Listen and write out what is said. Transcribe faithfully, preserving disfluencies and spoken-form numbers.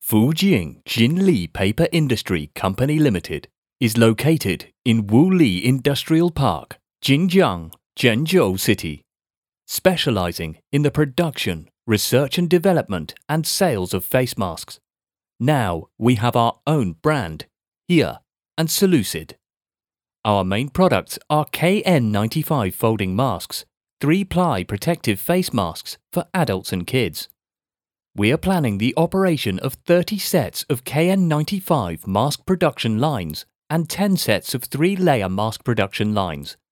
Fujian Jinli Paper Industry Company Limited is located in Wuli Industrial Park, Jinjiang, Zhengzhou City, specializing in the production, research and development and sales of face masks. Now we have our own brand, here and Selucid. Our main products are K N ninety-five folding masks, three-ply protective face masks for adults and kids. We are planning the operation of thirty sets of K N ninety-five mask production lines and ten sets of three-layer mask production lines